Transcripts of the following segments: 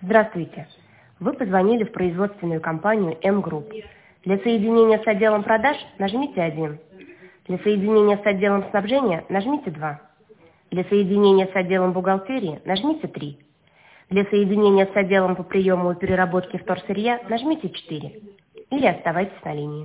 Здравствуйте. Вы позвонили в производственную компанию М-Групп. Для соединения с отделом продаж нажмите 1. Для соединения с отделом снабжения нажмите 2. Для соединения с отделом бухгалтерии нажмите 3. Для соединения с отделом по приему и переработке вторсырья нажмите 4. Или оставайтесь на линии.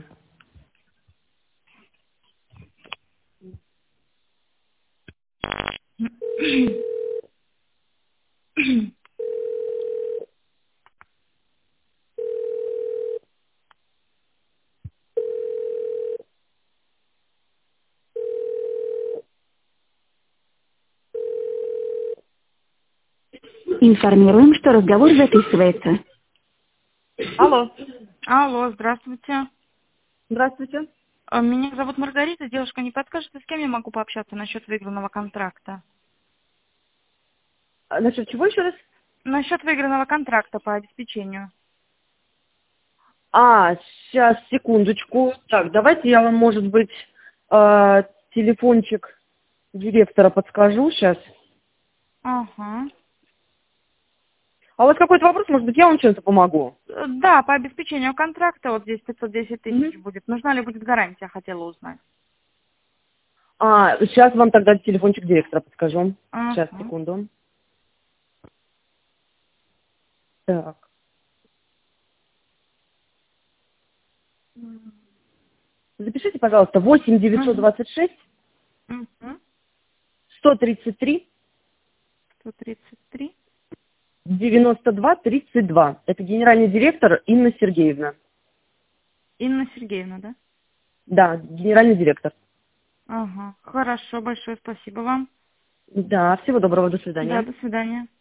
Информируем, что разговор записывается. Алло, Алло, здравствуйте. здравствуйте. Меня зовут Маргарита. Девушка, не подскажете, с кем я могу пообщаться насчет выигранного контракта? Насчет чего еще раз? Насчет выигранного контракта по обеспечению. Сейчас, секундочку. Так, давайте я вам, может быть, телефончик директора подскажу сейчас. Ага. А у вас какой-то вопрос, может быть, я вам чем-то помогу? Да, по обеспечению контракта вот здесь 510 Мгм. тысяч будет. Нужна ли будет гарантия, хотела узнать. Сейчас вам тогда телефончик директора подскажу. Сейчас, Ага. секунду. Так. Запишите, пожалуйста, 8 926 Угу. 133 133. 92 32. Это генеральный директор Инна Сергеевна. Инна Сергеевна, да? Да, генеральный директор. Ага. Хорошо, большое спасибо вам. Да, всего доброго, до Да, свидания. до свидания.